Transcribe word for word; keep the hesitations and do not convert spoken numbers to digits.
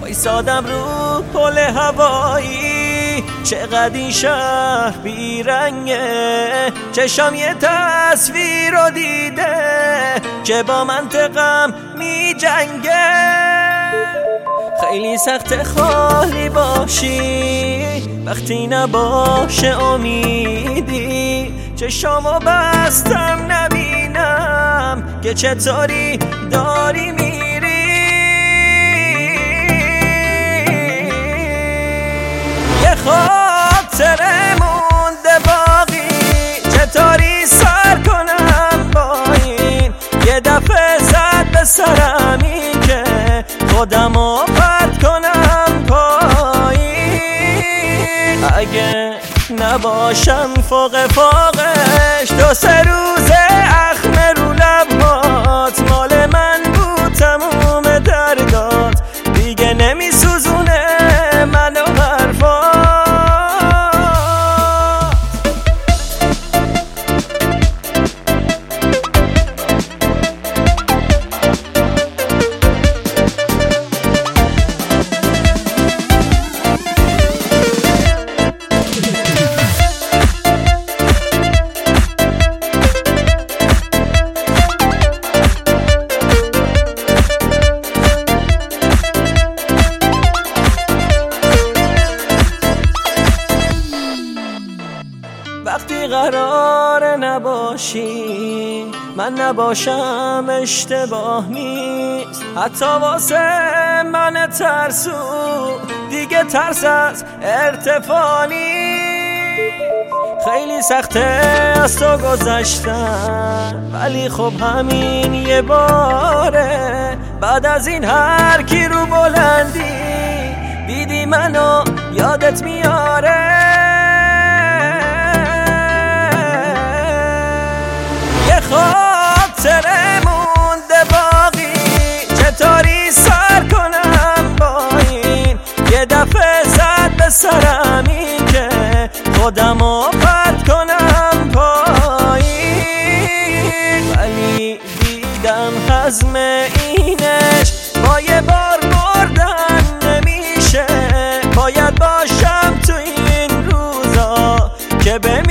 وایسادم رو پل هوایی، چقدر این شهر بیرنگه. چشام یه تصویر رو دیده که با منطقم می جنگه. خیلی سخت خالی باشی وقتی نباشه امیدی، چشامو بستم نبینم که چطوری داری میری. یه خاطره مونده باقی، چطوری سر کنم با این. یه دفعه زد به سرمی که خودمو پرت کنم پایین. اگه نباشم فوق فوقش دو سه روزه اخم رو لبات مال من بود، تموم دردات دیگه نمی سوزونه منو حرفات. وقتی قرار نباشی من نباشم اشتباه نیست، حتی واسه من ترسو دیگه ترس از ارتفاع نیست. خیلی سخته از تو گذشتم ولی خب همین یه باره، بعد از این هر کی رو بلندی دیدی منو یادت میاره. خاطره مونده باقی، چطوری سر کنم با این. یه دفعه زد به سرمی که خودمو پرت کنم پایین. ولی دیدم حزم اینش با یه بار بردن نمیشه. باید باشم تو این روزا که به